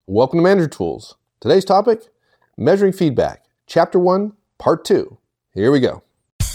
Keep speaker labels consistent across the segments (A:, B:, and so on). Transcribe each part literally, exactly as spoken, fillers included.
A: Welcome to Manager Tools. Today's topic, measuring feedback. Chapter one, part two. Here we go.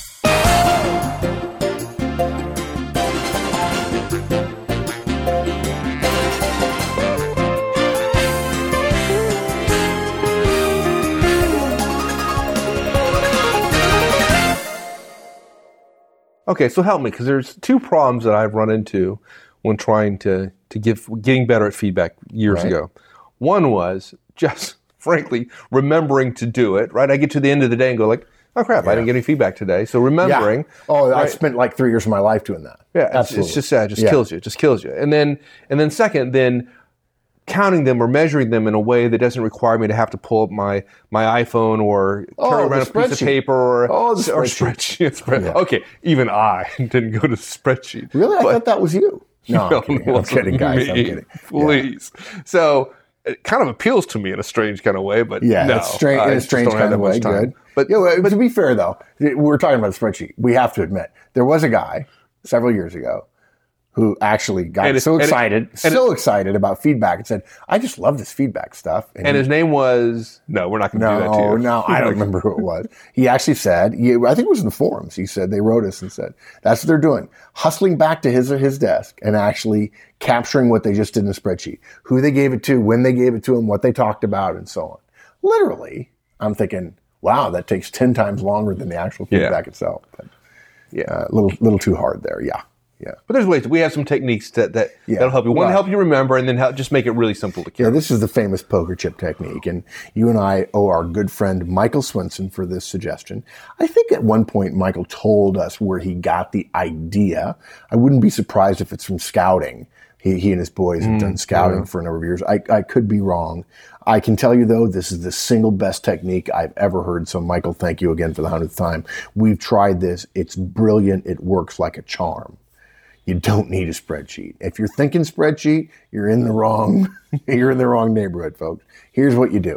A: Okay, so help me, because there's two problems that I've run into when trying to, to give, getting better at feedback years
B: right.
A: ago. One was just, frankly, remembering to do it, right? I get to the end of the day and go like, oh crap, yeah. I didn't get any feedback today. So remembering.
B: Yeah. Oh,
A: right?
B: I spent like three years of my life doing that.
A: Yeah, it's,
B: Absolutely.
A: it's just sad. It just
B: yeah.
A: kills you. It just kills you. And then, and then second, then counting them or measuring them in a way that doesn't require me to have to pull up my, my iPhone or
B: oh,
A: carry around a piece of paper or,
B: oh, the
A: or
B: spreadsheet.
A: spreadsheet.
B: Yeah.
A: Okay, even I didn't go to spreadsheet.
B: Really? I
A: but,
B: thought that was you. No,
A: no
B: I'm kidding.
A: no,
B: I'm kidding, guys.
A: Me.
B: I'm kidding.
A: Please. Yeah. So it kind of appeals to me in a strange kind of way, but
B: yeah,
A: no,
B: it's strange, in a strange kind of way. Good.
A: But,
B: yeah, well,
A: but
B: to be fair, though, we're talking about a spreadsheet. We have to admit, there was a guy several years ago who actually got
A: and
B: so
A: it,
B: excited,
A: it,
B: so it, excited about feedback and said, I just love this feedback stuff.
A: And, and he, his name was, no, we're not going to
B: no,
A: do that to you.
B: No, I don't remember who it was. He actually said, he, I think it was in the forums, he said, they wrote us and said, that's what they're doing. Hustling back to his or his desk and actually capturing what they just did in the spreadsheet. Who they gave it to, when they gave it to him, what they talked about, and so on. Literally, I'm thinking, wow, that takes ten times longer than the actual feedback
A: yeah.
B: itself. But,
A: yeah,
B: a uh, little, little too hard there, yeah. Yeah.
A: But there's ways. We have some techniques that, that,
B: yeah.
A: that'll help you. One,
B: well,
A: help you remember, and then help, just make it really simple to carry.
B: Yeah, this is the famous poker chip technique, and you and I owe our good friend Michael Swenson for this suggestion. I think at one point Michael told us where he got the idea. I wouldn't be surprised if it's from scouting. He, he and his boys have mm, done scouting yeah. for a number of years. I, I could be wrong. I can tell you, though, this is the single best technique I've ever heard. So, Michael, thank you again for the hundredth time. We've tried this. It's brilliant. It works like a charm. You don't need a spreadsheet. If you're thinking spreadsheet, you're in the wrong, you're in the wrong neighborhood, folks. Here's what you do.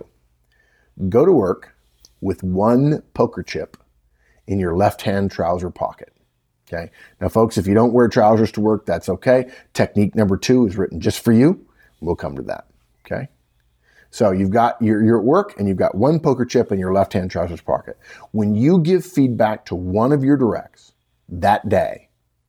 B: Go to work with one poker chip in your left-hand trouser pocket. Okay. Now, folks, if you don't wear trousers to work, that's okay. Technique number two is written just for you. We'll come to that. Okay. So you've got, you're, you're at work and you've got one poker chip in your left-hand trousers pocket. When you give feedback to one of your directs that day,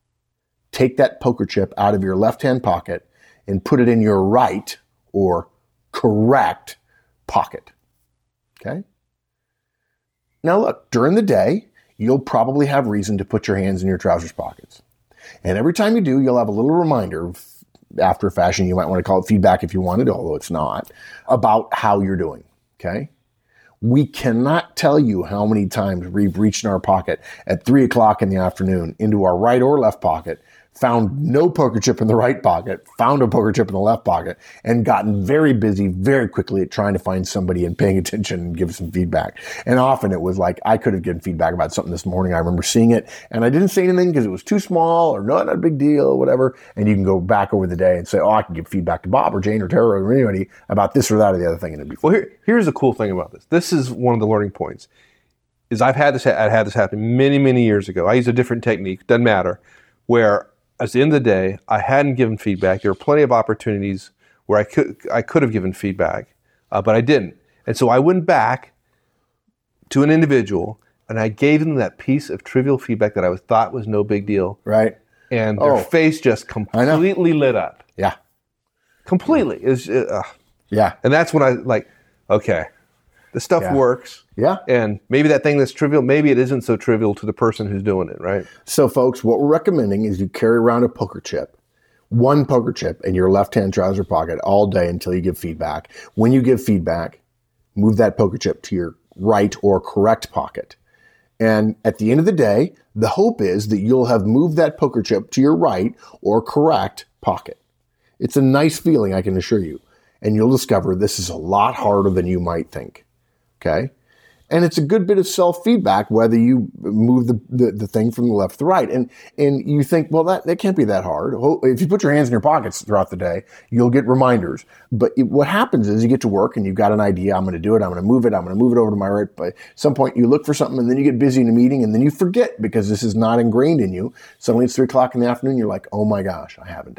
B: take that poker chip out of your left-hand pocket and put it in your right or correct pocket. Okay? Now look, during the day, you'll probably have reason to put your hands in your trousers pockets. And every time you do, you'll have a little reminder, after a fashion, you might want to call it feedback if you wanted, although it's not, about how you're doing. Okay? We cannot tell you how many times we've reached in our pocket at three o'clock in the afternoon into our right or left pocket, found no poker chip in the right pocket, found a poker chip in the left pocket, and gotten very busy very quickly at trying to find somebody and paying attention and give some feedback. And often it was like, I could have given feedback about something this morning. I remember seeing it, and I didn't say anything because it was too small or not, not a big deal or whatever. And you can go back over the day and say, oh, I can give feedback to Bob or Jane or Tara or anybody about this or that or the other thing. And it'd be fun.
A: Well, here, here's the cool thing about this. This is one of the learning points. Is I've had this, I've had this happen many, many years ago. I use a different technique, doesn't matter, where at the end of the day, I hadn't given feedback. There were plenty of opportunities where I could I could have given feedback, uh, but I didn't. And so I went back to an individual and I gave them that piece of trivial feedback that I was, thought was no big deal.
B: Right.
A: And their
B: oh,
A: face just completely lit up.
B: Yeah.
A: Completely. Is uh,
B: yeah.
A: And that's when I like, okay, this stuff
B: yeah.
A: works.
B: Yeah.
A: And maybe that thing that's trivial, maybe it isn't so trivial to the person who's doing it, right?
B: So, folks, what we're recommending is you carry around a poker chip, one poker chip in your left-hand trouser pocket all day until you give feedback. When you give feedback, move that poker chip to your right or correct pocket. And at the end of the day, the hope is that you'll have moved that poker chip to your right or correct pocket. It's a nice feeling, I can assure you. And you'll discover this is a lot harder than you might think. Okay? And it's a good bit of self-feedback whether you move the, the, the thing from the left to the right. And and you think, well, that, that can't be that hard. If you put your hands in your pockets throughout the day, you'll get reminders. But it, what happens is you get to work and you've got an idea. I'm going to do it. I'm going to move it. I'm going to move it over to my right. But at some point you look for something and then you get busy in a meeting and then you forget because this is not ingrained in you. Suddenly it's three o'clock in the afternoon. You're like, oh my gosh, I haven't done it.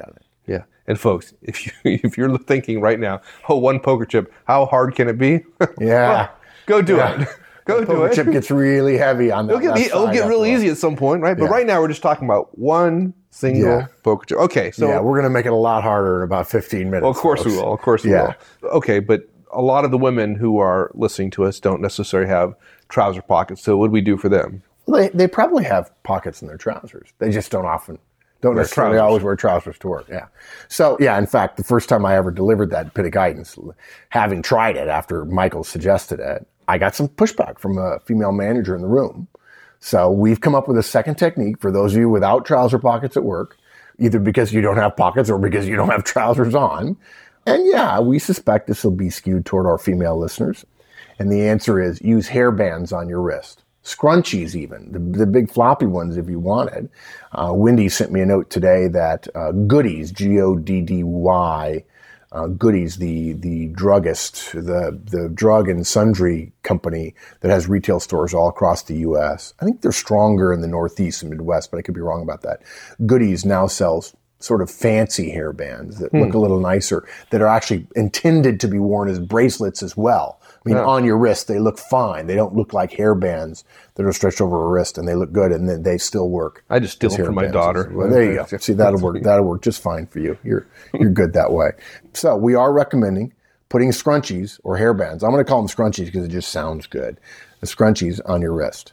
A: Yeah. And folks, if you if you're thinking right now, oh, one poker chip, how hard can it be?
B: Yeah.
A: Well, go do
B: yeah.
A: it. Go
B: the
A: do
B: poker
A: it.
B: chip gets really heavy on that.
A: It'll get, it'll get real easy at some point, right? But
B: yeah.
A: right now we're just talking about one single
B: yeah.
A: poker chip. Okay, so
B: yeah, we're going to make it a lot harder in about fifteen minutes.
A: Well, of course
B: folks.
A: we will. Of course we
B: yeah.
A: will. Okay, but a lot of the women who are listening to us don't necessarily have trouser pockets. So what do we do for them?
B: Well, they they probably have pockets in their trousers. They just don't often don't
A: Wear
B: necessarily
A: trousers.
B: always wear trousers to work. Yeah. So yeah, in fact, the first time I ever delivered that bit of guidance, having tried it after Michael suggested it, I got some pushback from a female manager in the room. So we've come up with a second technique for those of you without trouser pockets at work, either because you don't have pockets or because you don't have trousers on. And yeah, we suspect this will be skewed toward our female listeners. And the answer is use hair bands on your wrist. Scrunchies even, the, the big floppy ones if you wanted. Uh, Wendy sent me a note today that uh, Goodies, G O D D Y, uh, Goodies, the the druggist, the, the drug and sundry company that has retail stores all across the U S. I think they're stronger in the Northeast and Midwest, but I could be wrong about that. Goodies now sells sort of fancy hair bands that hmm. look a little nicer, that are actually intended to be worn as bracelets as well. I mean, yeah. on your wrist, they look fine. They don't look like hair bands that are stretched over a wrist, and they look good, and then they still work.
A: I just steal them from my daughter.
B: Well, there you go. See, that'll work. That'll work just fine for you. You're you're good that way. So we are recommending putting scrunchies or hair bands. I'm going to call them scrunchies because it just sounds good. The scrunchies on your wrist.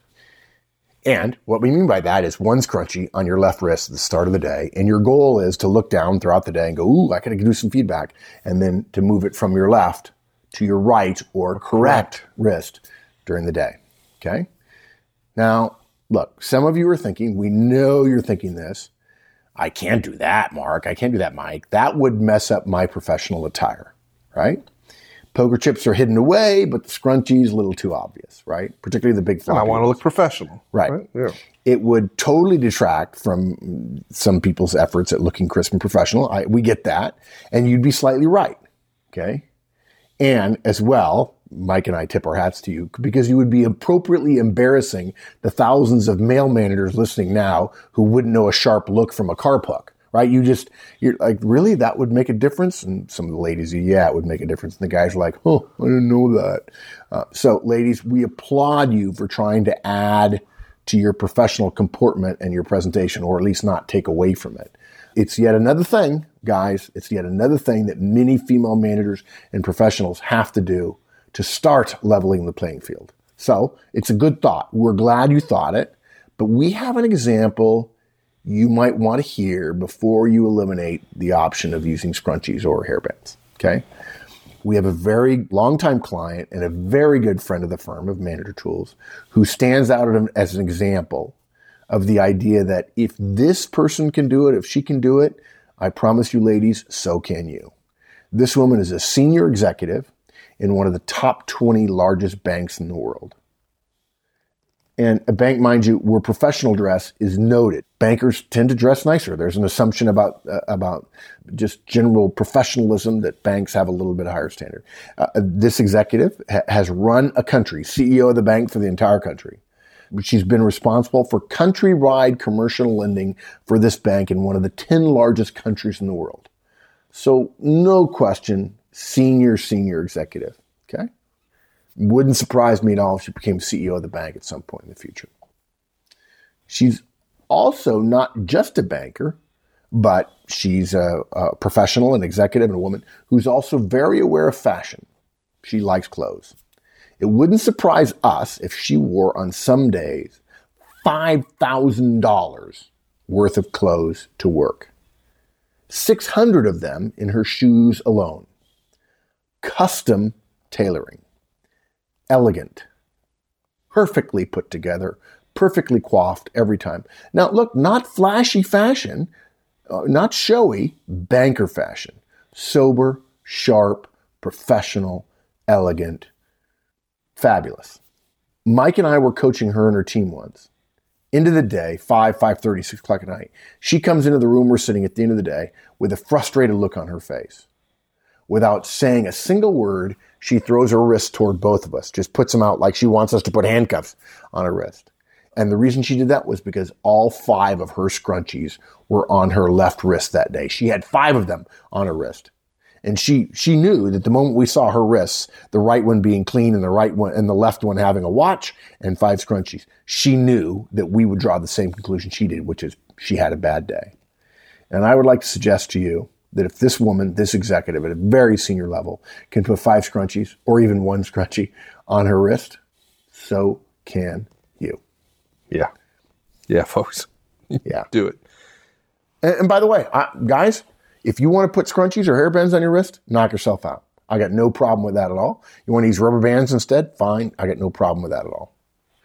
B: And what we mean by that is one scrunchie on your left wrist at the start of the day, and your goal is to look down throughout the day and go, ooh, I got to do some feedback, and then to move it from your left to your right or correct wrist during the day, okay? Now, look, some of you are thinking, we know you're thinking this, I can't do that, Mark, I can't do that, Mike. That would mess up my professional attire, right? Poker chips are hidden away, but the scrunchie's a little too obvious, right? Particularly the big floppy
A: I want to look professional.
B: Right.
A: right? Yeah.
B: It would totally detract from some people's efforts at looking crisp and professional. I, we get that. And you'd be slightly right, okay? And as well, Mike and I tip our hats to you because you would be appropriately embarrassing the thousands of male managers listening now who wouldn't know a sharp look from a carp hook, right? You just, you're like, really? That would make a difference? And some of the ladies, yeah, it would make a difference. And the guys are like, oh, I didn't know that. Uh, so ladies, we applaud you for trying to add to your professional comportment and your presentation, or at least not take away from it. It's yet another thing, guys, it's yet another thing that many female managers and professionals have to do to start leveling the playing field. So it's a good thought. We're glad you thought it, but we have an example you might want to hear before you eliminate the option of using scrunchies or hair bands, okay? We have a very long-time client and a very good friend of the firm of Manager Tools who stands out as an example of the idea that if this person can do it, if she can do it, I promise you ladies, so can you. This woman is a senior executive in one of the top twenty largest banks in the world. And a bank, mind you, where professional dress is noted. Bankers tend to dress nicer. There's an assumption about uh, about just general professionalism that banks have a little bit higher standard. Uh, this executive ha- has run a country, C E O of the bank for the entire country. She's been responsible for countrywide commercial lending for this bank in one of the ten largest countries in the world. So no question, senior, senior executive, okay? Wouldn't surprise me at all if she became C E O of the bank at some point in the future. She's also not just a banker, but she's a, a professional, an executive, and a woman who's also very aware of fashion. She likes clothes. It wouldn't surprise us if she wore on some days five thousand dollars worth of clothes to work. six hundred of them in her shoes alone. Custom tailoring. Elegant. Perfectly put together. Perfectly coiffed every time. Now look, not flashy fashion, uh, not showy, banker fashion. Sober, sharp, professional, elegant, fabulous. Mike and I were coaching her and her team once. End of the day, five, five thirty, six o'clock at night, she comes into the room we're sitting at the end of the day with a frustrated look on her face. Without saying a single word, she throws her wrist toward both of us, just puts them out like she wants us to put handcuffs on her wrist. And the reason she did that was because all five of her scrunchies were on her left wrist that day. She had five of them on her wrist. And she, she knew that the moment we saw her wrists, the right one being clean and the right one and the left one having a watch and five scrunchies, she knew that we would draw the same conclusion she did, which is she had a bad day. And I would like to suggest to you that if this woman, this executive at a very senior level can put five scrunchies or even one scrunchie on her wrist, so can you.
A: Yeah. Yeah, folks.
B: Yeah.
A: Do it.
B: And, and by the way, I, guys, if you want to put scrunchies or hairbands on your wrist, knock yourself out. I got no problem with that at all. You want to use rubber bands instead? Fine. I got no problem with that at all.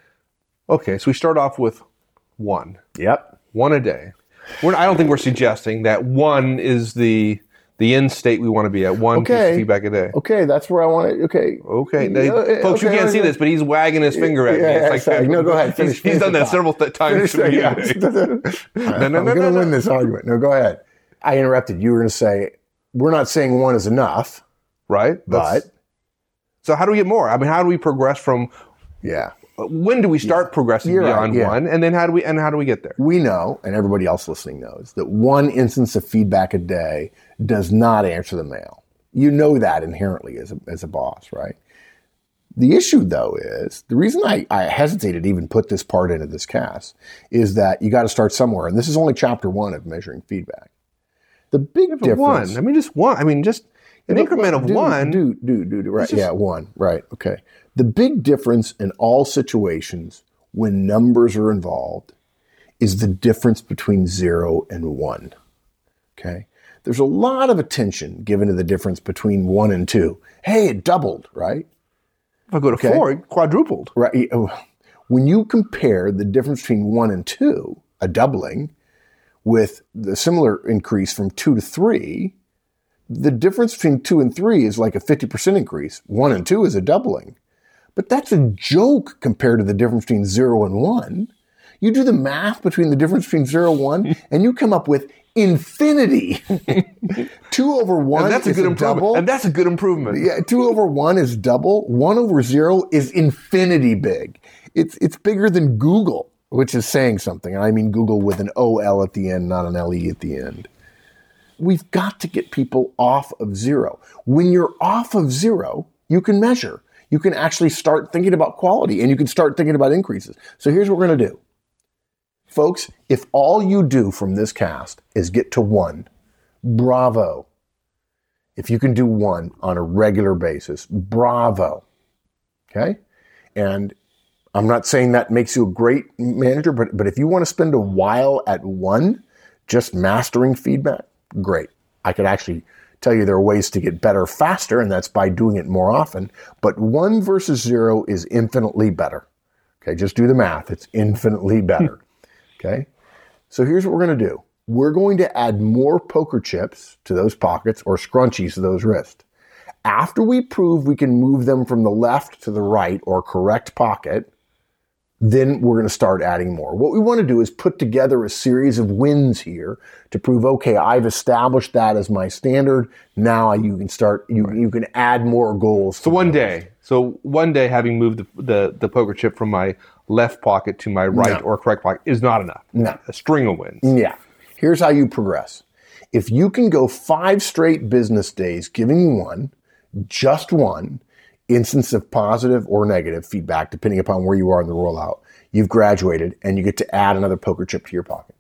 A: Okay, so we start off with one.
B: Yep.
A: One a day. We're, I don't think we're suggesting that one is the the end state we want to be at. One
B: Okay.
A: piece of feedback a day.
B: Okay, that's where I want to. Okay.
A: Okay. Now,
B: Yeah,
A: folks,
B: okay,
A: you can't
B: okay.
A: see this, but he's wagging his finger at me.
B: Yeah,
A: It's
B: sorry. No, go ahead. Finish,
A: he's,
B: finish
A: he's done
B: the
A: that
B: thought.
A: several th- times to me.
B: Finish, yeah.
A: today.
B: no,
A: no, no,
B: I'm
A: no,
B: going to
A: no,
B: win
A: no.
B: this argument. No, go ahead. I interrupted. You were going to say, we're not saying one is enough,
A: Right? That's-
B: but
A: So how do we get more? I mean, how do we progress from,
B: yeah.
A: when do we start progressing
B: You're right,
A: beyond
B: yeah.
A: one? And then how do we, and how do we get there?
B: We know, and everybody else listening knows, that one instance of feedback a day does not answer the mail. You know that inherently as a, as a boss, right? The issue, though, is the reason I, I hesitated to even put this part into this cast is that you got to start somewhere. And this is only chapter one of measuring feedback. The big
A: But
B: difference.
A: one. I mean, just one. I mean, just an increment of
B: Dude,
A: one.
B: Dude, dude, dude, right.
A: just-
B: Yeah, one. Right. Okay. The big difference in all situations when numbers are involved is the difference between zero and one. Okay. There's a lot of attention given to the difference between one and two. Hey, it doubled, right?
A: If I go to
B: Okay.
A: four, it quadrupled.
B: Right. When you compare the difference between one and two, a doubling, with the similar increase from two to three, the difference between two and three is like a fifty percent increase. One and two is a doubling. But that's a joke compared to the difference between zero and one. You do the math between the difference between zero and one, and you come up with infinity. Two over one
A: And that's a
B: is
A: good
B: a
A: improvement.
B: double.
A: And that's a good improvement.
B: Yeah, two over one is double. One over zero is infinity big. It's it's bigger than Google, which is saying something. And I mean Google with an O L at the end, not an L E at the end. We've got to get people off of zero. When you're off of zero, you can measure. You can actually start thinking about quality and you can start thinking about increases. So here's what we're going to do. Folks, if all you do from this cast is get to one, bravo. If you can do one on a regular basis, bravo. Okay? And I'm not saying that makes you a great manager, but, but if you want to spend a while at one, just mastering feedback, great. I could actually tell you there are ways to get better faster, and that's by doing it more often. But one versus zero is infinitely better. Okay, just do the math. It's infinitely better. Okay? So here's what we're going to do. We're going to add more poker chips to those pockets or scrunchies to those wrists. After we prove we can move them from the left to the right or correct pocket, then we're going to start adding more. What we want to do is put together a series of wins here to prove, okay, I've established that as my standard. Now you can start, you, right. you can add more goals.
A: So one day, so one day having moved the, the, the poker chip from my left pocket to my right
B: No.
A: or correct pocket is not enough.
B: No.
A: A string of wins.
B: Yeah. Here's how you progress. If you can go five straight business days giving one, just one, instance of positive or negative feedback, depending upon where you are in the rollout, you've graduated and you get to add another poker chip to your pocket.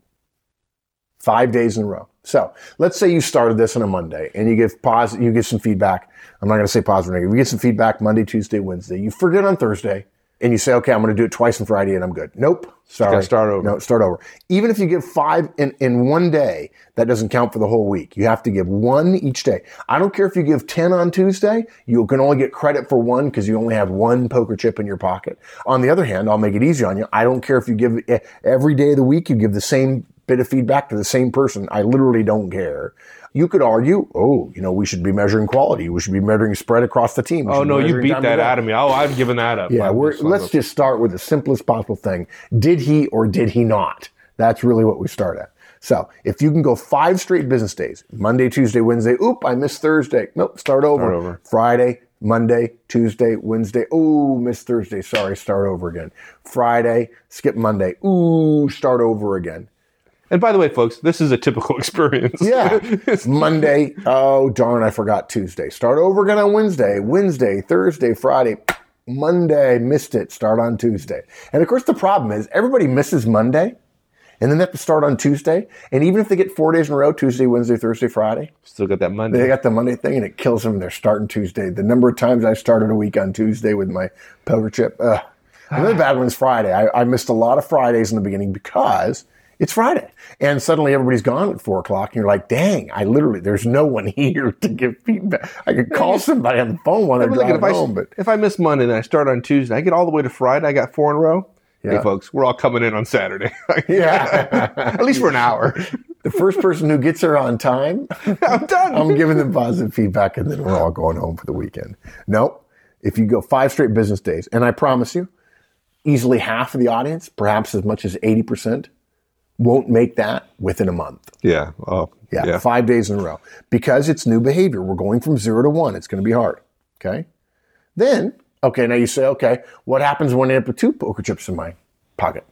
B: Five days in a row. So let's say you started this on a Monday and you give pos- you give some feedback. I'm not going to say positive or negative. You get some feedback Monday, Tuesday, Wednesday. You forget on Thursday and you say, okay, I'm going to do it twice on Friday and I'm good. Nope. Sorry.
A: gotta start over.
B: No, start over. Even if you give five in, in one day, that doesn't count for the whole week. You have to give one each day. I don't care if you give ten on Tuesday, you can only get credit for one because you only have one poker chip in your pocket. On the other hand, I'll make it easy on you. I don't care if you give every day of the week, you give the same bit of feedback to the same person. I literally don't care. You could argue, oh, you know, we should be measuring quality. We should be measuring spread across the team. We
A: Oh,
B: should
A: no,
B: be
A: you
B: measuring
A: beat
B: time
A: that
B: to go.
A: out of me. Oh, I've given that up.
B: Yeah,
A: I'm
B: we're,
A: just-
B: let's just start with the simplest possible thing. Did he or did he not? That's really what we start at. So if you can go five straight business days, Monday, Tuesday, Wednesday, oop, I missed Thursday. Nope, start over.
A: Start over.
B: Friday, Monday, Tuesday, Wednesday. Ooh, missed Thursday. Sorry, start over again. Friday, skip Monday. Ooh, start over again.
A: And by the way, folks, this is a typical experience.
B: Yeah. Monday. Oh, darn, I forgot Tuesday. Start over again on Wednesday. Wednesday, Thursday, Friday. Monday, missed it. Start on Tuesday. And of course, the problem is everybody misses Monday and then they have to start on Tuesday. And even if they get four days in a row, Tuesday, Wednesday, Thursday, Friday.
A: Still got that Monday.
B: They got the Monday thing and it kills them. They're starting Tuesday. The number of times I started a week on Tuesday with my poker chip. Ugh. Another bad one is Friday. I, I missed a lot of Fridays in the beginning because it's Friday. And suddenly everybody's gone at four o'clock and you're like, dang, I literally, there's no one here to give feedback. I could call somebody on the phone while they're driving
A: if I,
B: home. But
A: if I miss Monday and I start on Tuesday, I get all the way to Friday, I got four in a row.
B: Yeah.
A: Hey, folks, we're all coming in on Saturday.
B: Yeah.
A: At least for an hour.
B: The first person who gets there on time,
A: I'm done.
B: I'm giving them positive feedback and then we're all going home for the weekend. Nope. If you go five straight business days, and I promise you, easily half of the audience, perhaps as much as eighty percent, won't make that within a month.
A: Yeah. Oh,
B: yeah.
A: yeah.
B: Five days in a row. Because it's new behavior. We're going from zero to one. It's going to be hard. Okay. Then, okay, now you say, okay, what happens when I end up with two poker chips in my pocket?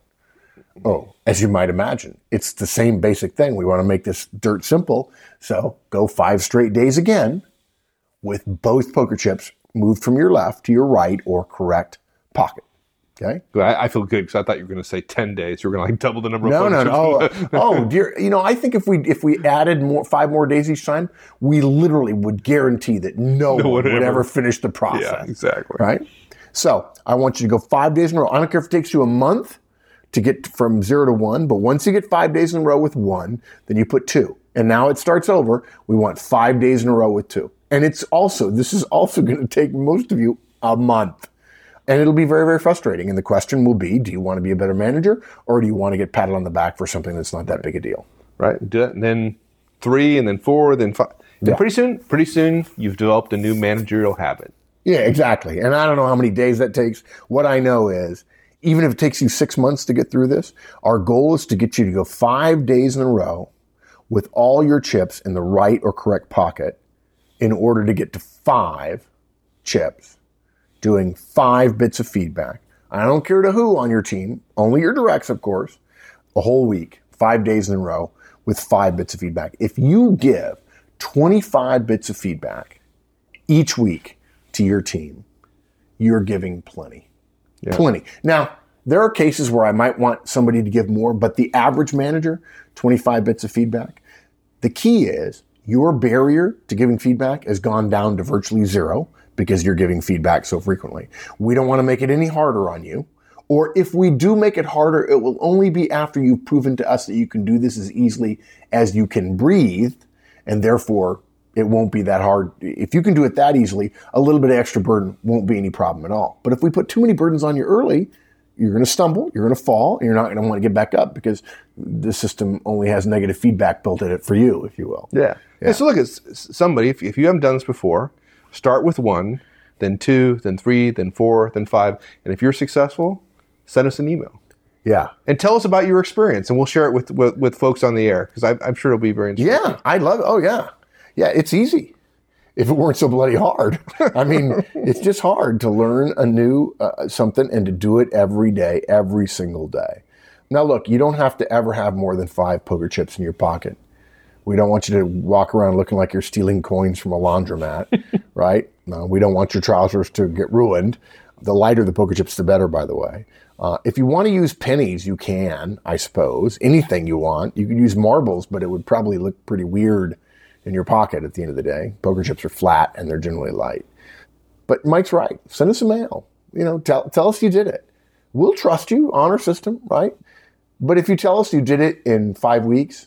B: Oh, as you might imagine, it's the same basic thing. We want to make this dirt simple. So go five straight days again with both poker chips moved from your left to your right or correct pocket. Okay.
A: I, I feel good because I thought you were going to say ten days. You were going to like double the number
B: no,
A: of
B: no, no,
A: chips.
B: no. Oh, oh, dear. You know, I think if we if we added more five more days each time, we literally would guarantee that no, no one would ever, ever finish the process.
A: Yeah, exactly.
B: Right. So I want you to go five days in a row. I don't care if it takes you a month to get from zero to one, but once you get five days in a row with one, then you put two. And now it starts over. We want five days in a row with two. And it's also, this is also going to take most of you a month. And it'll be very, very frustrating. And the question will be, do you want to be a better manager or do you want to get patted on the back for something that's not that big a deal?
A: Right. Do it, and then three, and then four, then five.
B: Yeah.
A: And pretty soon, pretty soon, you've developed a new managerial habit.
B: Yeah, exactly. And I don't know how many days that takes. What I know is, even if it takes you six months to get through this, our goal is to get you to go five days in a row with all your chips in the right or correct pocket in order to get to five chips, doing five bits of feedback. I don't care to who on your team, only your directs, of course, a whole week, five days in a row with five bits of feedback. If you give twenty-five bits of feedback each week to your team, you're giving plenty. Yeah. Plenty. Now, there are cases where I might want somebody to give more, but the average manager, twenty-five bits of feedback. The key is your barrier to giving feedback has gone down to virtually zero because you're giving feedback so frequently. We don't want to make it any harder on you. Or if we do make it harder, it will only be after you've proven to us that you can do this as easily as you can breathe, and therefore it won't be that hard. If you can do it that easily, a little bit of extra burden won't be any problem at all. But if we put too many burdens on you early, you're going to stumble, you're going to fall, and you're not going to want to get back up because the system only has negative feedback built in it for you, if you will.
A: Yeah. yeah. yeah so look, it's somebody, if, if you haven't done this before, start with one, then two, then three, then four, then five. And if you're successful, send us an email.
B: Yeah.
A: And tell us about your experience, and we'll share it with, with, with folks on the air because I'm sure it'll be very interesting.
B: Yeah, I love it. Oh, yeah. Yeah, it's easy. If it weren't so bloody hard. I mean, it's just hard to learn a new uh, something and to do it every day, every single day. Now, look, you don't have to ever have more than five poker chips in your pocket. We don't want you to walk around looking like you're stealing coins from a laundromat, right? No, we don't want your trousers to get ruined. The lighter the poker chips, the better, by the way. Uh, if you want to use pennies, you can, I suppose. Anything you want. You could use marbles, but it would probably look pretty weird in your pocket at the end of the day. Poker chips are flat and they're generally light. But Mike's right. Send us a mail. You know, tell tell us you did it. We'll trust you, honor system, right? But if you tell us you did it in five weeks,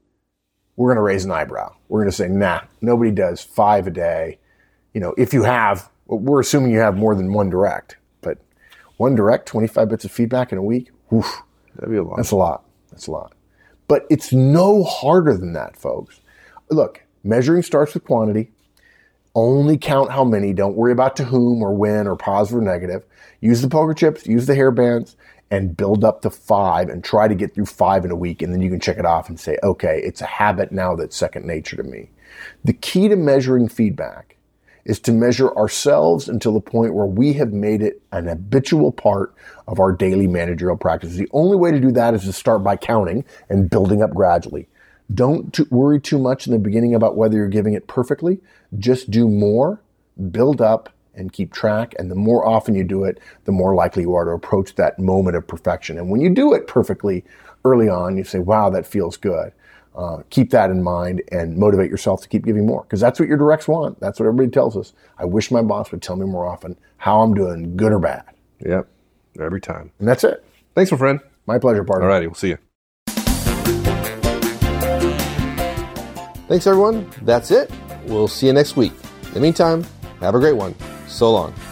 B: we're going to raise an eyebrow. We're going to say, nah, nobody does five a day. You know, if you have, we're assuming you have more than one direct. But one direct, twenty-five bits of feedback in a week, woof,
A: that'd be a lot.
B: That's a lot. That's a lot. But it's no harder than that, folks. Look, measuring starts with quantity. Only count how many. Don't worry about to whom or when or positive or negative. Use the poker chips, use the hair bands, and build up to five and try to get through five in a week. And then you can check it off and say, okay, it's a habit now that's second nature to me. The key to measuring feedback is to measure ourselves until the point where we have made it an habitual part of our daily managerial practices. The only way to do that is to start by counting and building up gradually. Don't t- worry too much in the beginning about whether you're giving it perfectly. Just do more, build up, and keep track. And the more often you do it, the more likely you are to approach that moment of perfection. And when you do it perfectly early on, you say, wow, that feels good. Uh, keep that in mind and motivate yourself to keep giving more, because that's what your directs want. That's what everybody tells us. I wish my boss would tell me more often how I'm doing, good or bad.
A: Yep, every time.
B: And that's it.
A: Thanks, my friend.
B: My pleasure, partner.
A: All righty, we'll see you. Thanks, everyone. That's it. We'll see you next week. In the meantime, have a great one. So long.